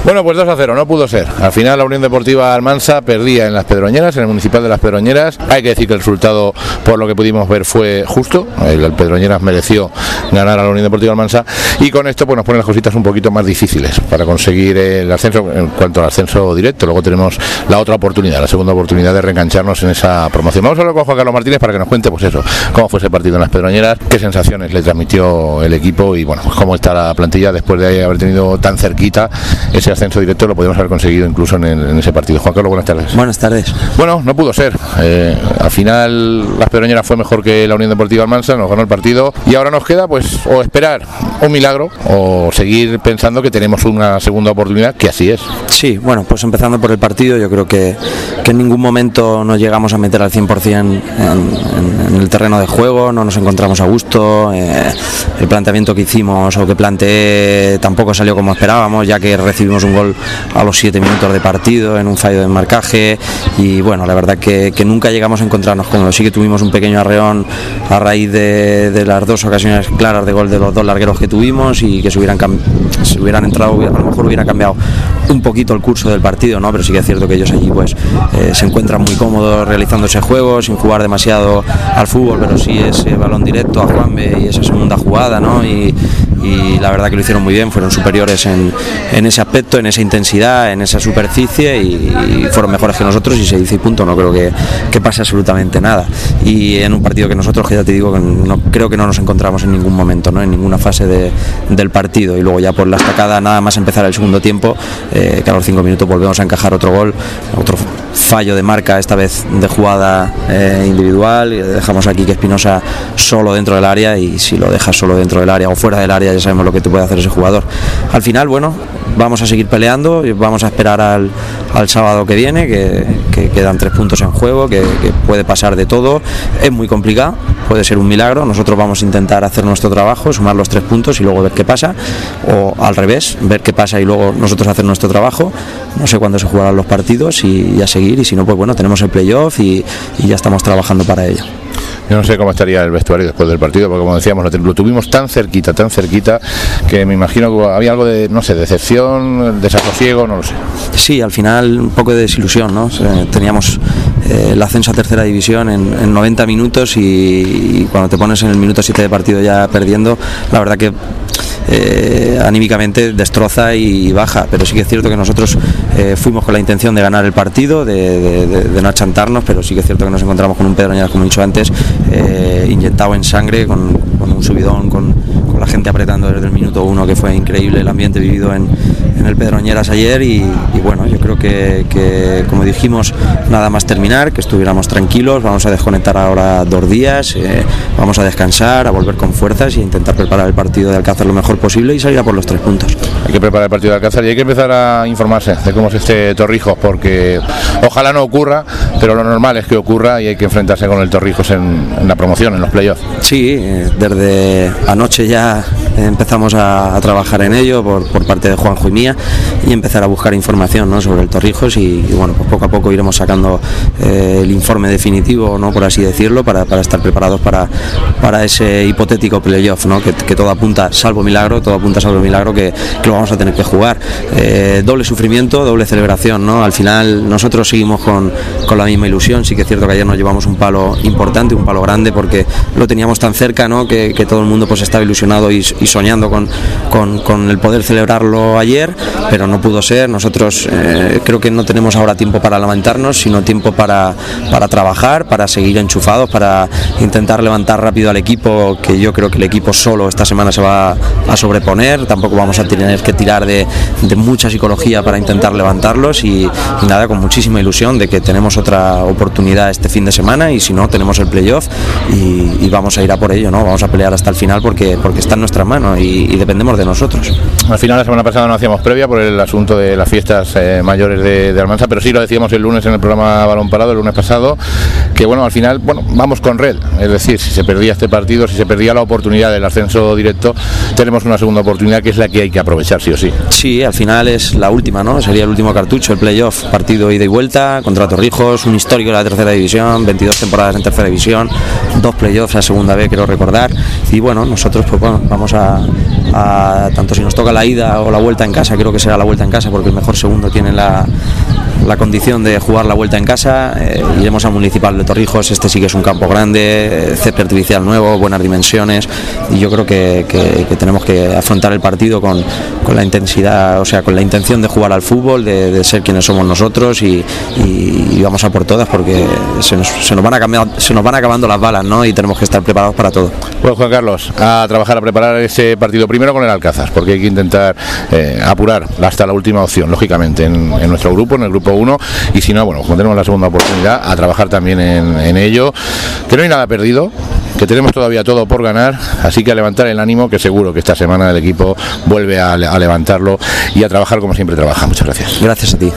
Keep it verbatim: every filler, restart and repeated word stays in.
Bueno, pues dos a cero, no pudo ser. Al final la Unión Deportiva Almansa perdía en Las Pedroñeras, en el municipal de Las Pedroñeras. Hay que decir que el resultado, por lo que pudimos ver, fue justo. El, el Pedroñeras mereció ganar a la Unión Deportiva Almansa, y con esto pues nos ponen las cositas un poquito más difíciles para conseguir el ascenso en cuanto al ascenso directo. Luego tenemos la otra oportunidad, la segunda oportunidad de reengancharnos en esa promoción. Vamos a hablar con Juan Carlos Martínez para que nos cuente pues eso, cómo fue ese partido en Las Pedroñeras, qué sensaciones le transmitió el equipo y bueno, pues cómo está la plantilla después de haber tenido tan cerquita ese ascenso directo. Lo podemos haber conseguido incluso en, el, en ese partido. Juan Carlos, buenas tardes. Buenas tardes. Bueno, no pudo ser. Eh, al final Las Pedroñeras fue mejor que la Unión Deportiva Almansa, nos ganó el partido y ahora nos queda pues o esperar un milagro o seguir pensando que tenemos una segunda oportunidad, que así es. Sí, bueno, pues empezando por el partido, yo creo que, que en ningún momento nos llegamos a meter al cien por ciento en, en, en el terreno de juego, no nos encontramos a gusto, eh, el planteamiento que hicimos o que planteé tampoco salió como esperábamos, ya que recibimos un gol a los siete minutos de partido en un fallo de marcaje y bueno, la verdad que, que nunca llegamos a encontrarnos cómodos. Sí que tuvimos un pequeño arreón a raíz de, de las dos ocasiones claras de gol de los dos largueros que tuvimos y que se hubieran, se hubieran entrado, a lo mejor hubiera cambiado un poquito el curso del partido, ¿no? Pero sí que es cierto que ellos allí pues eh, se encuentran muy cómodos realizando ese juego sin jugar demasiado al fútbol, pero sí ese balón directo a Juanbe y esa segunda jugada, ¿no? Y, y la verdad que lo hicieron muy bien, fueron superiores en, en ese aspecto, en esa intensidad, en esa superficie y, y fueron mejores que nosotros y se dice y punto, no creo que, que pase absolutamente nada. Y en un partido que nosotros, que ya te digo, que no, creo que no nos encontramos en ningún momento, ¿no? En ninguna fase de, del partido y luego ya por la estacada, nada más empezar el segundo tiempo, eh, que a los cinco minutos volvemos a encajar otro gol, otro fallo de marca, esta vez de jugada eh, individual, y dejamos aquí que Espinosa solo dentro del área y si lo dejas solo dentro del área o fuera del área ya sabemos lo que te puede hacer ese jugador. Al final, bueno, vamos a seguir peleando y vamos a esperar al, al sábado que viene, que, que quedan tres puntos en juego, que, que puede pasar de todo, es muy complicado, puede ser un milagro, nosotros vamos a intentar hacer nuestro trabajo, sumar los tres puntos y luego ver qué pasa, o al revés, ver qué pasa y luego nosotros hacer nuestro trabajo. No sé cuándo se jugarán los partidos y, y a seguir, y si no, pues bueno, tenemos el playoff y, y ya estamos trabajando para ello. Yo no sé cómo estaría el vestuario después del partido, porque como decíamos, lo tuvimos tan cerquita, tan cerquita, que me imagino que había algo de, no sé, decepción, desasosiego, no lo sé. Sí, al final un poco de desilusión, ¿no? Teníamos eh, el ascenso a tercera división en, en noventa minutos y, y cuando te pones en el minuto siete de partido ya perdiendo, la verdad que Eh, anímicamente destroza y baja, pero sí que es cierto que nosotros eh, fuimos con la intención de ganar el partido, de, de, de, de no achantarnos, pero sí que es cierto que nos encontramos con un Pedroñeras, como he dicho antes, eh, inyectado en sangre, con, con un subidón, con, con la gente apretando desde el minuto uno, que fue increíble el ambiente vivido en, en el Pedroñeras ayer y, y bueno, yo creo que, que como dijimos, nada más terminar, que estuviéramos tranquilos, vamos a desconectar ahora dos días, eh, vamos a descansar, a volver con fuerzas e intentar preparar el partido de Alcázar lo mejor posible y salir a por los tres puntos. Hay que preparar el partido de Alcázar y hay que empezar a informarse de cómo es este Torrijos, porque ojalá no ocurra, pero lo normal es que ocurra y hay que enfrentarse con el Torrijos en, en la promoción, en los playoffs. Sí, desde anoche ya empezamos a, a trabajar en ello por, por parte de Juanjo y mía y empezar a buscar información, ¿no?, sobre el Torrijos y, y bueno, pues poco a poco iremos sacando eh, el informe definitivo, ¿no?, por así decirlo, para, para estar preparados para, para ese hipotético playoff, ¿no?, que, que todo apunta, salvo milagro, todo apunta salvo milagro que, que lo vamos a tener que jugar. Eh, doble sufrimiento, doble celebración, ¿no? Al final nosotros seguimos con, con la misma ilusión. Sí que es cierto que ayer nos llevamos un palo importante, un palo grande, porque lo teníamos tan cerca, ¿no?, que, que todo el mundo pues estaba ilusionado y, y soñando con, con, con el poder celebrarlo ayer, pero no pudo ser. Nosotros eh, creo que no tenemos ahora tiempo para lamentarnos, sino tiempo para, para trabajar, para seguir enchufados, para intentar levantar rápido al equipo, que yo creo que el equipo solo esta semana se va a sobreponer, tampoco vamos a tener que tirar de, de mucha psicología para intentar levantarlos y, y nada, con muchísima ilusión de que tenemos otra oportunidad este fin de semana y si no, tenemos el playoff y, y vamos a ir a por ello, ¿no? Vamos a pelear hasta el final porque, porque está en nuestras manos y, y dependemos de nosotros. Al final la semana pasada no hacíamos previa por el asunto de las fiestas eh, mayores de, de Almansa, pero sí lo decíamos el lunes en el programa Balón Parado, el lunes pasado, que bueno, al final, bueno, vamos con red, es decir, si se perdía este partido, si se perdía la oportunidad del ascenso directo, tenemos una segunda oportunidad que es la que hay que aprovechar sí o sí. Sí, al final es la última, ¿no? Sería el último cartucho, el playoff, partido ida y vuelta contra Torrijos, un histórico de la tercera división, veintidós temporadas en tercera división, dos playoffs a segunda B, quiero recordar, y bueno, nosotros pues bueno, vamos a a, tanto si nos toca la ida o la vuelta en casa, creo que será la vuelta en casa porque el mejor segundo tiene la, la condición de jugar la vuelta en casa. Eh, iremos al Municipal de Torrijos, este sí que es un campo grande, césped artificial nuevo, buenas dimensiones, y yo creo que, que, que tenemos que afrontar el partido con, con la intensidad, o sea, con la intención de jugar al fútbol, de, de ser quienes somos nosotros, y, y, y vamos a por todas porque se nos, se nos van a cambiar, se nos van acabando las balas, ¿no? Y tenemos que estar preparados para todo. Pues Juan Carlos, a trabajar, a preparar ese partido primero con el Alcázar, porque hay que intentar eh, apurar hasta la última opción, lógicamente, en, en nuestro grupo, en el grupo uno, y si no, bueno, como tenemos la segunda oportunidad, a trabajar también en, en ello, que no hay nada perdido, que tenemos todavía todo por ganar, así que a levantar el ánimo, que seguro que esta semana el equipo vuelve a, a levantarlo y a trabajar como siempre trabaja. Muchas gracias. Gracias a ti.